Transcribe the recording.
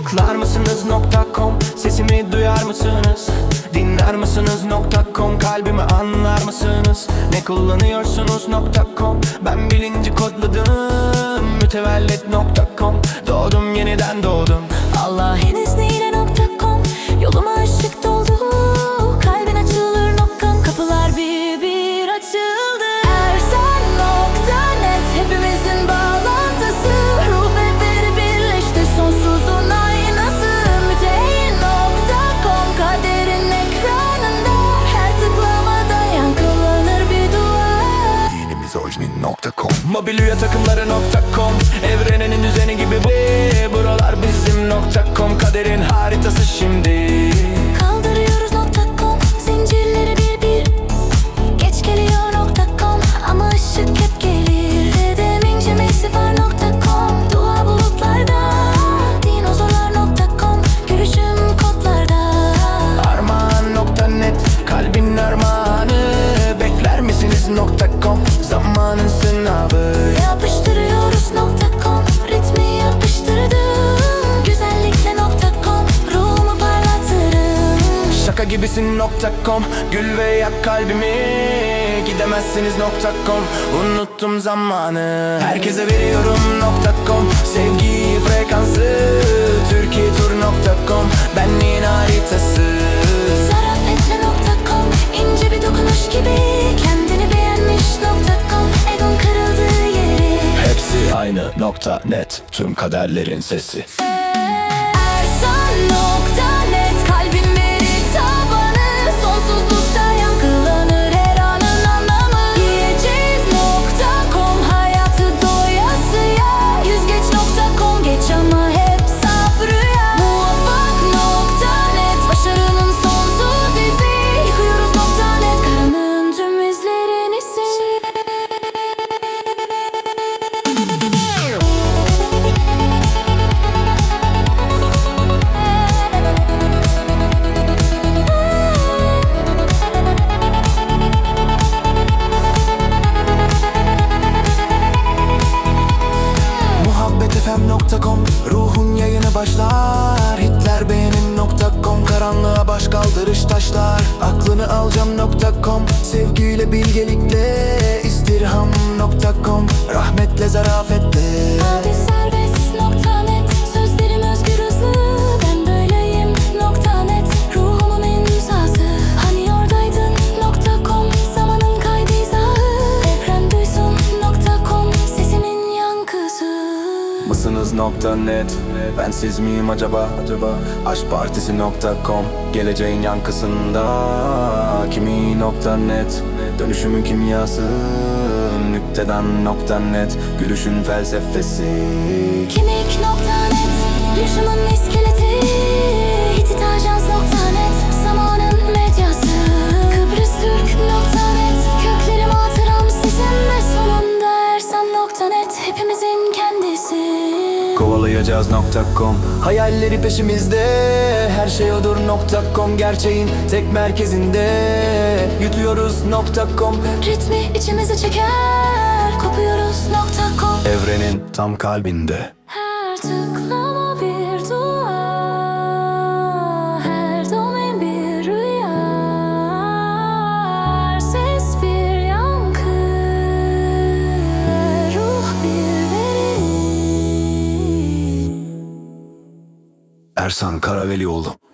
Tıklar mısınız.com, sesimi duyar mısınız? Dinler misiniz.com, kalbimi anlar mısınız? Ne kullanıyorsunuz.com, ben bilinci kodladım. Mütevellit.com, doğdum yeniden doğdum. Allah'ın izniyle.com, yoluma ışık doldu. Kalbin açılır.com, kapılar bir bir açıldı. Ersen.net, hepimizin bağlantısı. Ruh ve veri birleşti, sonsuzun aynası. Müteyin.com, kaderin ekranında. Her tıklamada yankılanır bir dua. Dinimiz orijinal.com, mobilya takımları.com, evrenin düzeni gibi bu. Buralar bizim.com, kaderin haritası şimdi. Kaldırıyoruz.com, zincirleri bir bir. Geç geliyor.com, ama ışık hep gelir. Dedem ince meysi var.com, dua bulutlarda. Dinozorlar.com, gülüşüm kodlarda. Armağan.net, kalbin armağanı. Bekler misiniz.com, zamanın sınavı. Yapıştırıyoruz.com, ritmi yapıştırdım. Güzellikle.com, ruhumu parlatırım. Şaka gibisin.com, gül ve yak kalbimi. Gidemezsiniz.com, unuttum zamanı. Herkese veriyorum.com, sevgi frekansı. Türkiye tur.com, benliğin haritası. Zarafetle.com, ince bir dokunuş gibi. Kendini beğenmiş.com, egon kırıldığı yeri. Hepsi aynı.net, tüm kaderlerin sesi. Ersan.net, kalbin veri tabanı. Sonsuzlukta yankılanır her anın anlamı. Yiyeceğiz.com, hayatı doyasıya. Yüzgeç.com, geç ama hep saf rüya. Muvaffak.net, başarının sonsuz izi. Yıkıyoruz.net, karanlığın tüm izlerini sil. Muhabbetfm.com, ruhun yayını başlar. Hitler beğenin.com, karanlığa baş kaldırış taşlar. Aklını alacağım.com, sevgiyle bilgelikle. İstirham.com, rahmetle zarafetle. Hadi serbest.net, sözlerim özgür hızlı. Ben böyleyim.net, ruhumun imzası. Hani oradaydın.com, zamanın kaydı izahı. Evren duysun.com, sesimin yankısı. Mısınız.net, ben siz miyim acaba? Aşkpartisi.com, geleceğin yankısında. Kimi.net, dönüşümün kimyası. Nüktedan.net, gülüşün felsefesi. Kimik.net, yaşamın iskeleti. Hititajans.net, zamanın medyası. Kıbrıs Türk.net, köklerim hatıram sizin. Ve sonunda Ersan.net, hepimizin kendisi. Kovalayacağız.com, hayalleri peşimizde. Her şey odur.com, gerçeğin tek merkezinde. Yutuyoruz.com, Ritmi içimize çeker, kopuyoruz.com. evrenin tam kalbinde. Her tıklama bir dua, her domain bir rüya. Her ses bir yankı, ruh bir veri. Ersan Karavelioğlu.